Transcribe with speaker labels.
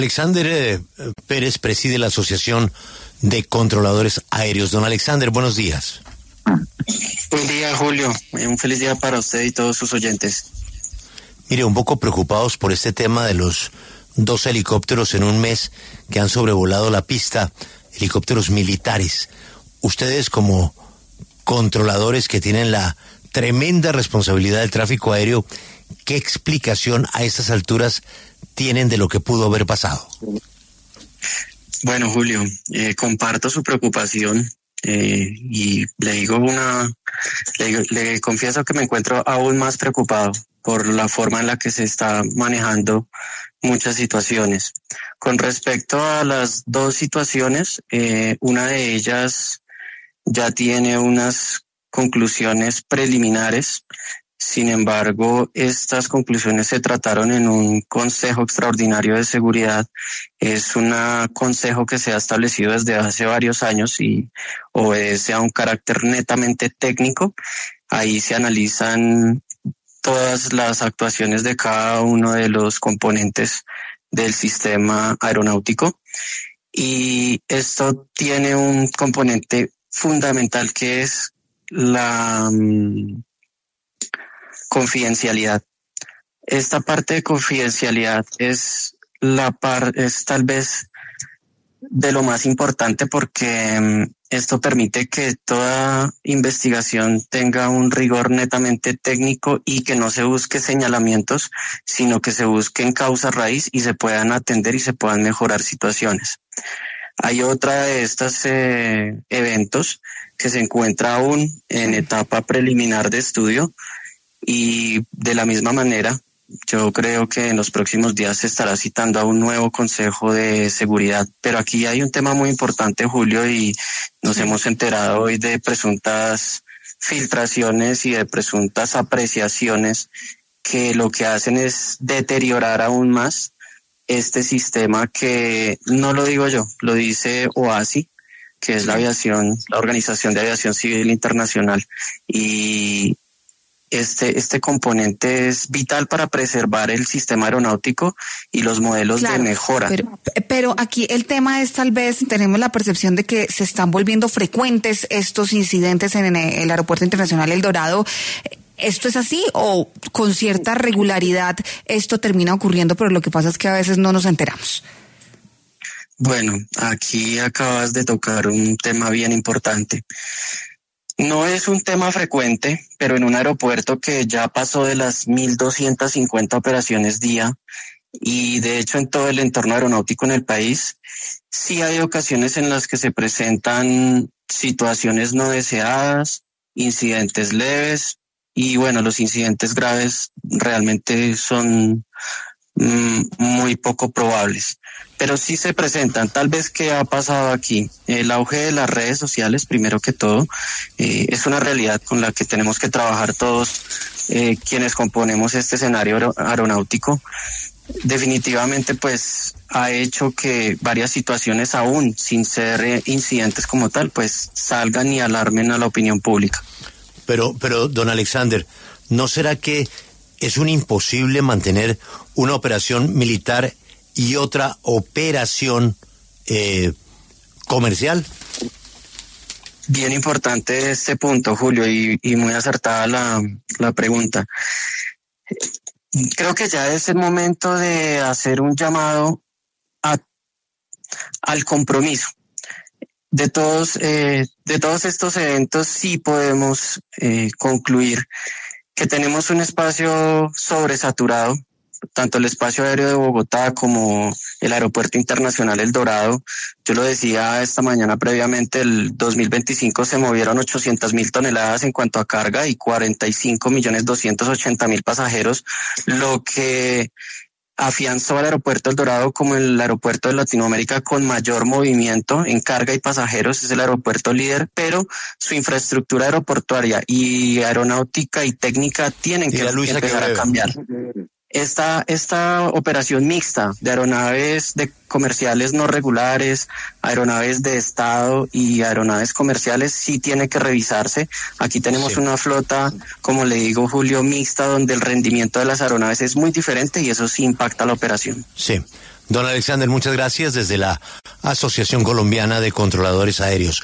Speaker 1: Alexander Pérez preside la Asociación de Controladores Aéreos. Don Alexander, buenos días.
Speaker 2: Buen día, Julio. Un feliz día para usted y todos sus oyentes.
Speaker 1: Mire, un poco preocupados por este tema de los 2 helicópteros en un mes que han sobrevolado la pista, helicópteros militares. Ustedes como controladores que tienen la tremenda responsabilidad del tráfico aéreo, ¿qué explicación a estas alturas tienen de lo que pudo haber pasado?
Speaker 2: Bueno, Julio, comparto su preocupación y le confieso que me encuentro aún más preocupado por la forma en la que se está manejando muchas situaciones. Con respecto a las 2 situaciones, una de ellas ya tiene unas conclusiones preliminares. Sin embargo, estas conclusiones se trataron en un Consejo Extraordinario de Seguridad. Es un consejo que se ha establecido desde hace varios años y obedece a un carácter netamente técnico. Ahí se analizan todas las actuaciones de cada uno de los componentes del sistema aeronáutico. Y esto tiene un componente fundamental que es la confidencialidad. Esta parte de confidencialidad es tal vez de lo más importante porque esto permite que toda investigación tenga un rigor netamente técnico y que no se busque señalamientos, sino que se busquen causas raíz y se puedan atender y se puedan mejorar situaciones. Hay otra de estos eventos que se encuentra aún en etapa preliminar de estudio. Y de la misma manera, yo creo que en los próximos días se estará citando a un nuevo Consejo de Seguridad. Pero aquí hay un tema muy importante, Julio, y nos hemos enterado hoy de presuntas filtraciones y de presuntas apreciaciones que lo que hacen es deteriorar aún más este sistema que no lo digo yo, lo dice OASI, que es la Organización de Aviación Civil Internacional. Y este componente es vital para preservar el sistema aeronáutico y los modelos de mejora.
Speaker 3: Pero aquí el tema es, tal vez tenemos la percepción de que se están volviendo frecuentes estos incidentes en el Aeropuerto Internacional El Dorado. ¿Esto es así o con cierta regularidad esto termina ocurriendo, pero lo que pasa es que a veces no nos enteramos?
Speaker 2: Bueno, aquí acabas de tocar un tema bien importante. No es un tema frecuente, pero en un aeropuerto que ya pasó de las 1.250 operaciones día y de hecho en todo el entorno aeronáutico en el país, sí hay ocasiones en las que se presentan situaciones no deseadas, incidentes leves y bueno, los incidentes graves realmente son muy poco probables. Pero sí se presentan. Tal vez ¿qué ha pasado aquí? El auge de las redes sociales, primero que todo, es una realidad con la que tenemos que trabajar todos quienes componemos este escenario aeronáutico. Definitivamente, pues, ha hecho que varias situaciones, aún sin ser incidentes como tal, pues, salgan y alarmen a la opinión pública.
Speaker 1: Pero, don Alexander, ¿no será que es un imposible mantener una operación militar y otra operación comercial?
Speaker 2: Bien importante este punto, Julio, y muy acertada la pregunta. Creo que ya es el momento de hacer un llamado al compromiso. De todos estos eventos sí podemos concluir que tenemos un espacio sobresaturado, tanto el espacio aéreo de Bogotá como el Aeropuerto Internacional El Dorado. Yo lo decía esta mañana previamente, el 2025 se movieron 800.000 toneladas en cuanto a carga y 45.280.000 pasajeros, lo que afianzó al Aeropuerto El Dorado como el aeropuerto de Latinoamérica con mayor movimiento en carga y pasajeros. Es el aeropuerto líder, pero su infraestructura aeroportuaria y aeronáutica y técnica tienen que empezar a cambiar. Esta operación mixta de aeronaves de comerciales no regulares, aeronaves de Estado y aeronaves comerciales sí tiene que revisarse. Aquí tenemos una flota, como le digo, Julio, mixta, donde el rendimiento de las aeronaves es muy diferente y eso sí impacta la operación.
Speaker 1: Sí. Don Alexander, muchas gracias desde la Asociación Colombiana de Controladores Aéreos.